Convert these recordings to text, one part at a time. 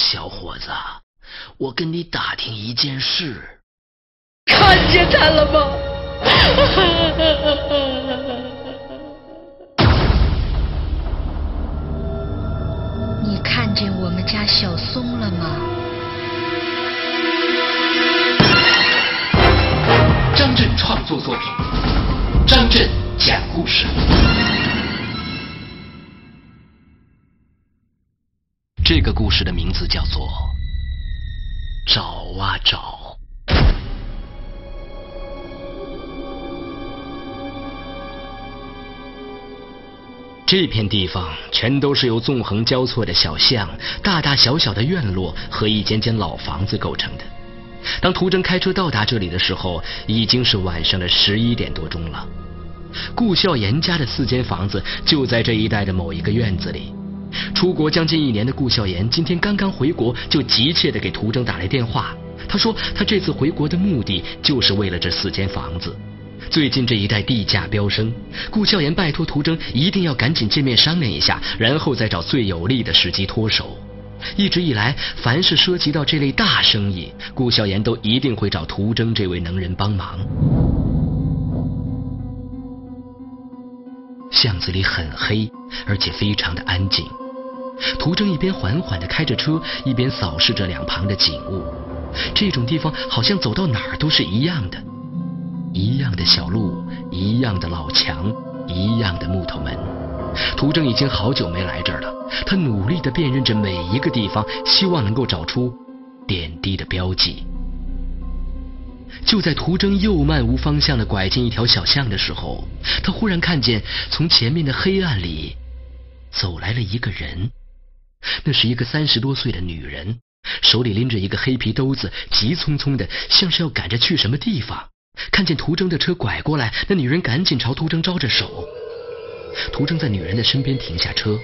小伙子，我跟你打听一件事。 看见他了吗？ 你看见我们家小松了吗？ 张震创作作品，张震讲故事。这个故事的名字叫做《找啊找》。这片地方全都是由纵横交错的小巷、大大小小的院落和一间间老房子构成的。当涂征开车到达这里的时候，已经是晚上的11点多钟了。顾孝严家的4间房子就在这一带的某一个院子里。出国将近1年的顾孝严今天刚刚回国，就急切地给涂征打来电话。他说他这次回国的目的就是为了这4间房子。最近这一带地价飙升，顾孝严拜托涂征一定要赶紧见面商量一下，然后再找最有利的时机脱手。一直以来，凡是涉及到这类大生意，顾孝严都一定会找涂征这位能人帮忙。巷子里很黑，而且非常的安静。涂征一边缓缓地开着车，一边扫视着两旁的景物。这种地方好像走到哪儿都是一样的，一样的小路，一样的老墙，一样的木头门。涂征已经好久没来这儿了，他努力地辨认着每一个地方，希望能够找出点滴的标记。就在涂征又漫无方向地拐进一条小巷的时候，他忽然看见从前面的黑暗里走来了一个人。那是一个30多岁的女人，手里拎着一个黑皮兜子，急匆匆的，像是要赶着去什么地方。看见涂征的车拐过来，那女人赶紧朝涂征招着手。涂征在女人的身边停下车。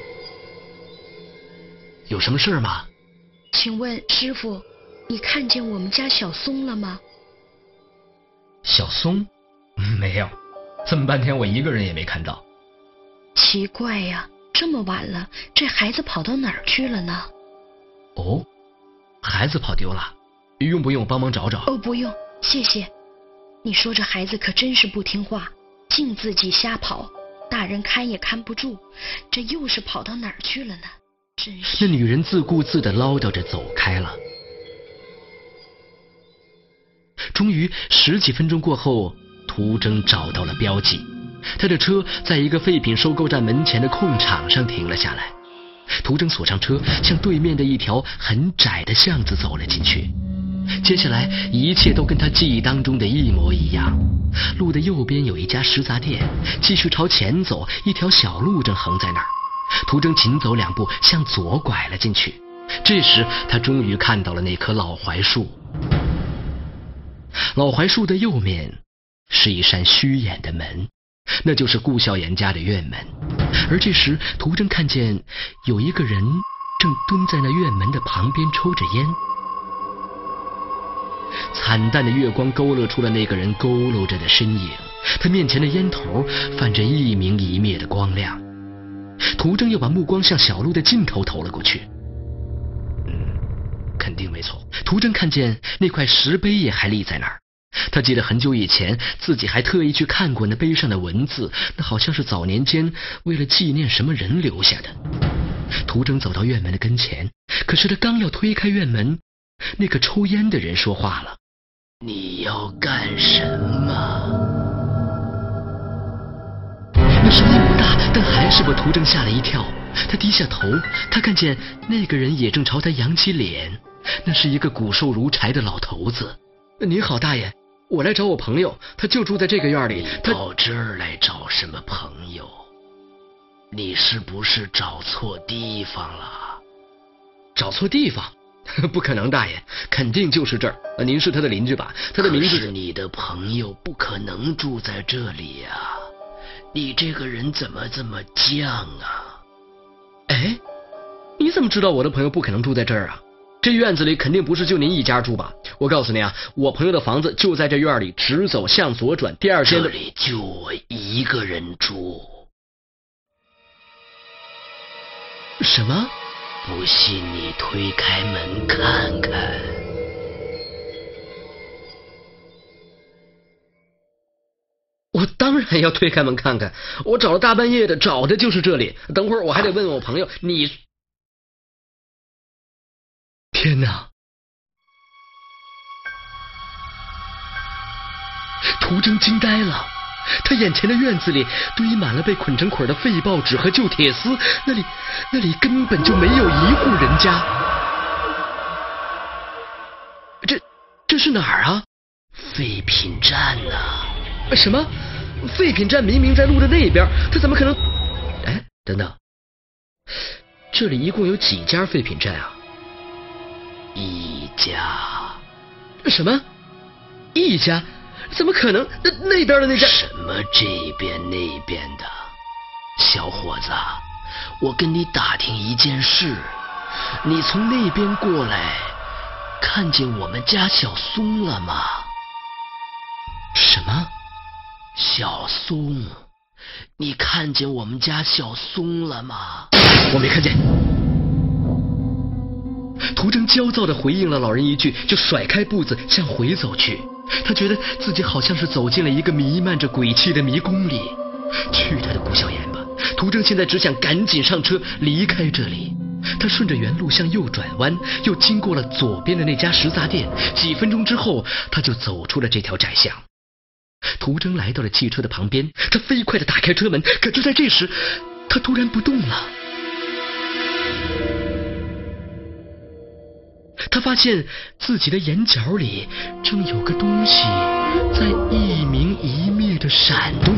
有什么事吗？ 请问师傅，你看见我们家小松了吗？ 小松？没有，这么半天我一个人也没看到。 奇怪呀，这么晚了，这孩子跑到哪儿去了呢？ 哦，孩子跑丢了，用不用帮忙找找？ 哦，不用，谢谢。你说这孩子可真是不听话，净自己瞎跑，大人看也看不住，这又是跑到哪儿去了呢？真是。 那女人自顾自地唠叨着走开了。终于10几分钟过后，涂征找到了标记。他的车在一个废品收购站门前的空场上停了下来。涂征锁上车，向对面的一条很窄的巷子走了进去。接下来一切都跟他记忆当中的一模一样。路的右边有一家食杂店，继续朝前走，一条小路正横在那儿。涂征紧走2步，向左拐了进去。这时他终于看到了那棵老槐树。老槐树的右面是一扇虚掩的门，那就是顾孝严家的院门。而这时涂征看见有一个人正蹲在那院门的旁边抽着烟。惨淡的月光勾勒出了那个人佝偻着的身影，他面前的烟头泛着一明一灭的光亮。涂征又把目光向小路的尽头投了过去。肯定没错。涂征看见那块石碑也还立在那儿。他记得很久以前自己还特意去看过那碑上的文字，那好像是早年间为了纪念什么人留下的。涂征走到院门的跟前，可是他刚要推开院门，那个抽烟的人说话了：“你要干什么？”那声音不大，但还是把涂征吓了一跳。他低下头，他看见那个人也正朝他扬起脸，那是一个骨瘦如柴的老头子。“你好，大爷，我来找我朋友，他就住在这个院里。”“他到这儿来找什么朋友？你是不是找错地方了？”“找错地方？不可能，大爷，肯定就是这儿。您是他的邻居吧？他的名字……”“可是你的朋友不可能住在这里呀，你这个人怎么这么犟啊？”“哎，你怎么知道我的朋友不可能住在这儿啊？这院子里肯定不是就您一家住吧？我告诉你啊，我朋友的房子就在这院里，直走向左转，第2间的……这里就我一个人住。”“什么？ 不信你推开门看看。我当然要推开门看看，我找了大半夜的，找的就是这里。等会儿我还得问问我朋友，你……天哪！涂征惊呆了，他眼前的院子里堆满了被捆成捆的废报纸和旧铁丝，那里根本就没有一户人家。这是哪儿啊？废品站啊！什么？废品站明明在路的那边，他怎么可能……哎，等等，这里一共有几家废品站啊？一家。什么？一家？怎么可能？那边的那家……什么这边那边的？小伙子，我跟你打听一件事，你从那边过来，看见我们家小松了吗？什么？小松？你看见我们家小松了吗？我没看见。涂征焦躁地回应了老人一句，就甩开步子向回走去。他觉得自己好像是走进了一个弥漫着鬼气的迷宫里。去他的顾小言吧！涂征现在只想赶紧上车离开这里。他顺着原路向右转弯，又经过了左边的那家食杂店。几分钟之后，他就走出了这条窄巷。涂征来到了汽车的旁边，他飞快地打开车门，可就在这时，他突然不动了。他发现自己的眼角里正有个东西在一明一灭地闪动。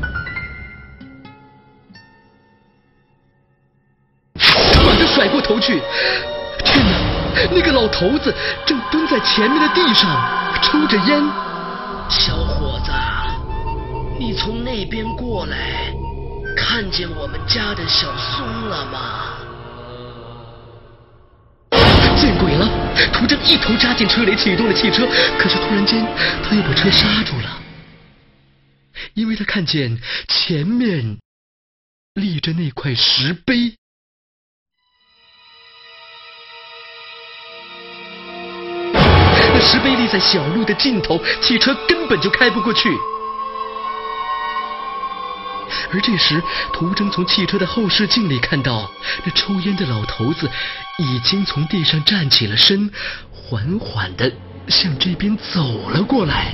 他猛地甩过头去，天哪！那个老头子正蹲在前面的地上抽着烟。小伙子，你从那边过来，看见我们家的小松了吗？见鬼了！涂征一头扎进车里，启动了汽车，可是突然间他又把车刹住了，因为他看见前面立着那块石碑。那石碑立在小路的尽头，汽车根本就开不过去。而这时，涂征从汽车的后视镜里看到，那抽烟的老头子已经从地上站起了身，缓缓地向这边走了过来。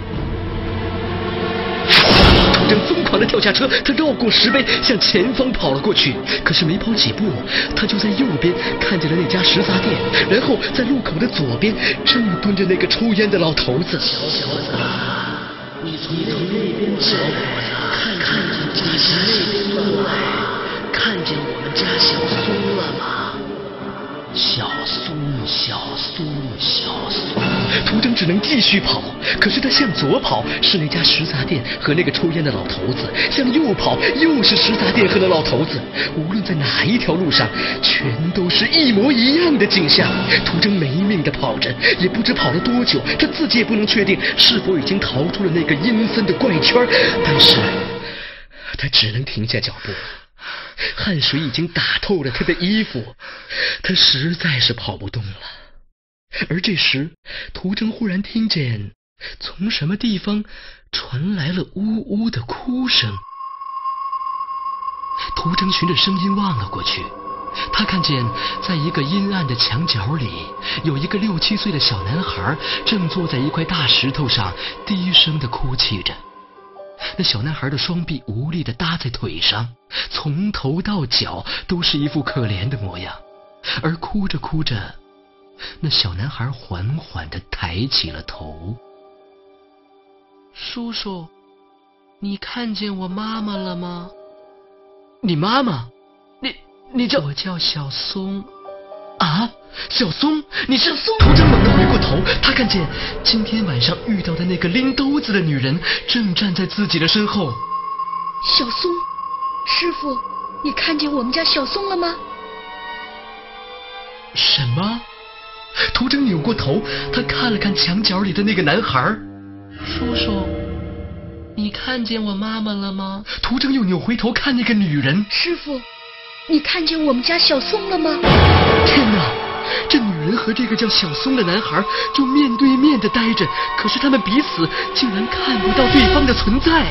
涂征疯狂地跳下车，他绕过石碑，向前方跑了过去。可是没跑几步，他就在右边看见了那家食杂店，然后在路口的左边正蹲着那个抽烟的老头子。小伙子，你从那边走，看见家那边过来，看见我们家小松了吗？小松，小松，小松。涂征只能继续跑，可是他向左跑是那家食杂店和那个抽烟的老头子，向右跑又是食杂店和那老头子。无论在哪一条路上，全都是一模一样的景象。涂征没命地跑着，也不知跑了多久，他自己也不能确定是否已经逃出了那个阴森的怪圈，但是他只能停下脚步。汗水已经打透了他的衣服，他实在是跑不动了。而这时，涂征忽然听见从什么地方传来了呜呜的哭声。涂征循着声音望了过去，他看见在一个阴暗的墙角里，有一个6、7岁的小男孩正坐在一块大石头上，低声地哭泣着。那小男孩的双臂无力地搭在腿上，从头到脚都是一副可怜的模样。而哭着哭着，那小男孩缓缓地抬起了头。叔叔，你看见我妈妈了吗？你妈妈？你叫……我叫小松。啊，小松，你是松？涂征猛地回过头，他看见今天晚上遇到的那个拎兜子的女人正站在自己的身后。 小松，师傅，你看见我们家小松了吗？ 什么？涂征扭过头，他看了看墙角里的那个男孩。叔叔，你看见我妈妈了吗？涂征又扭回头看那个女人。 师傅， 你看见我们家小松了吗？ 天哪！这女人和这个叫小松的男孩就面对面的待着，可是他们彼此竟然看不到对方的存在。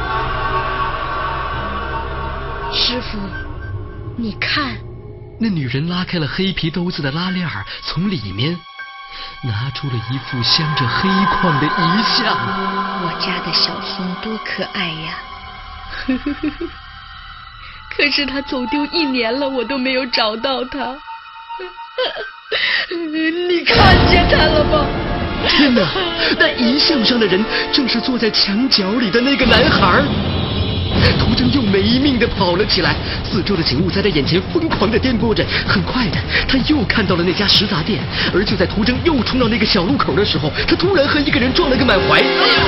师傅，你看， 那女人拉开了黑皮兜子的拉链，从里面拿出了一副镶着黑框的遗像。 我家的小松多可爱呀！可是他走丢1年了，我都没有找到他。你看见他了吗？ 天哪！那遗像上的人正是坐在墙角里的那个男孩。涂征又没命地跑了起来，四周的景物在他眼前疯狂地颠簸着。很快的，他又看到了那家食杂店，而就在涂征又冲到那个小路口的时候，他突然和一个人撞了个满怀。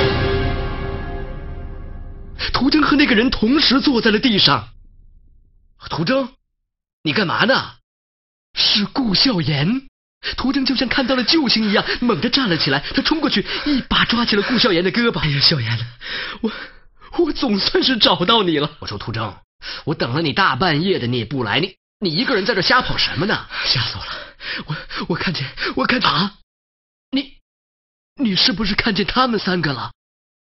涂征和那个人同时坐在了地上。涂征，你干嘛呢？是顾笑言。涂征就像看到了救星一样，猛地站了起来，他冲过去，一把抓起了顾笑言的胳膊。哎呀，笑言，我总算是找到你了。我说涂征，我等了你大半夜的，你也不来，你一个人在这瞎跑什么呢？吓死我了！我看见啊！你是不是看见他们3个了？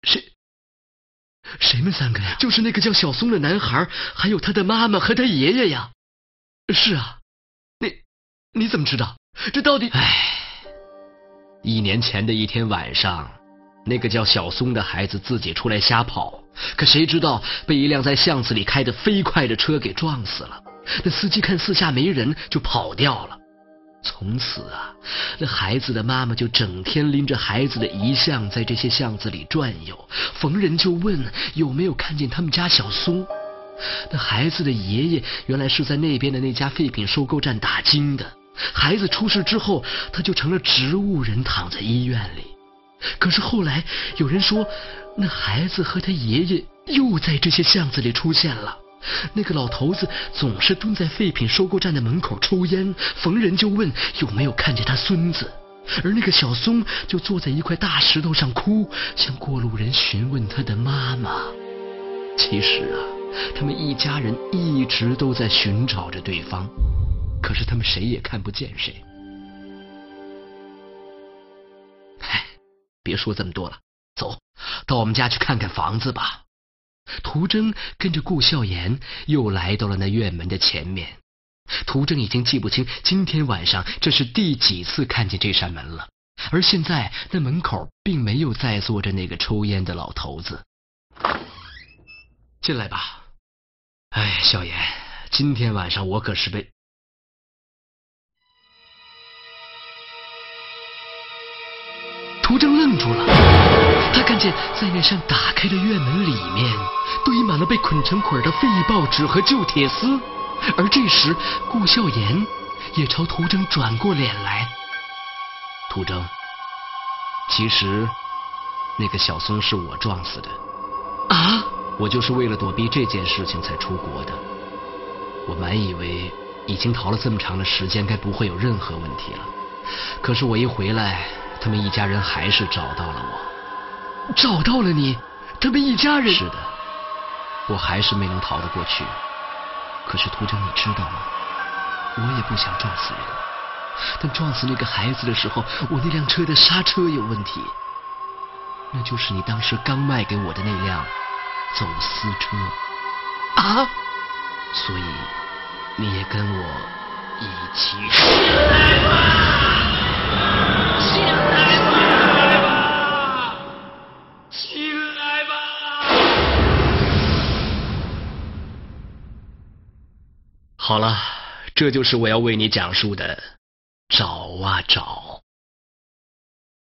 谁们3个呀？就是那个叫小松的男孩，还有他的妈妈和他爷爷呀。是啊，你怎么知道？这到底……1年前的一天晚上，那个叫小松的孩子自己出来瞎跑，可谁知道被一辆在巷子里开得飞快的车给撞死了。那司机看四下没人，就跑掉了。从此啊，那孩子的妈妈就整天拎着孩子的遗像在这些巷子里转悠，逢人就问有没有看见他们家小松。那孩子的爷爷原来是在那边的那家废品收购站打更的，孩子出事之后，他就成了植物人，躺在医院里。可是后来有人说，那孩子和他爷爷又在这些巷子里出现了。那个老头子总是蹲在废品收购站的门口抽烟，逢人就问有没有看见他孙子。而那个小松就坐在一块大石头上哭，向过路人询问他的妈妈。其实啊，他们一家人一直都在寻找着对方，可是他们谁也看不见谁。别说这么多了，走，到我们家去看看房子吧。涂征跟着顾笑言又来到了那院门的前面。涂征已经记不清今天晚上这是第几次看见这扇门了，而现在那门口并没有再坐着那个抽烟的老头子。进来吧。笑言，今天晚上我可是被……涂征愣住了，他看见在那扇打开的院门里面堆满了被捆成捆的废报纸和旧铁丝，而这时顾笑言也朝涂征转过脸来。涂征，其实那个小松是我撞死的。啊？我就是为了躲避这件事情才出国的。我满以为已经逃了这么长的时间，该不会有任何问题了。可是我一回来，他们一家人还是找到了我。找到了你？他们一家人？是的，我还是没能逃得过去。可是涂征，你知道吗？我也不想撞死人，但撞死那个孩子的时候，我那辆车的刹车有问题，那就是你当时刚卖给我的那辆走私车。啊？所以你也跟我一起起来吧！起来吧！起来吧！好了，这就是我要为你讲述的找啊找。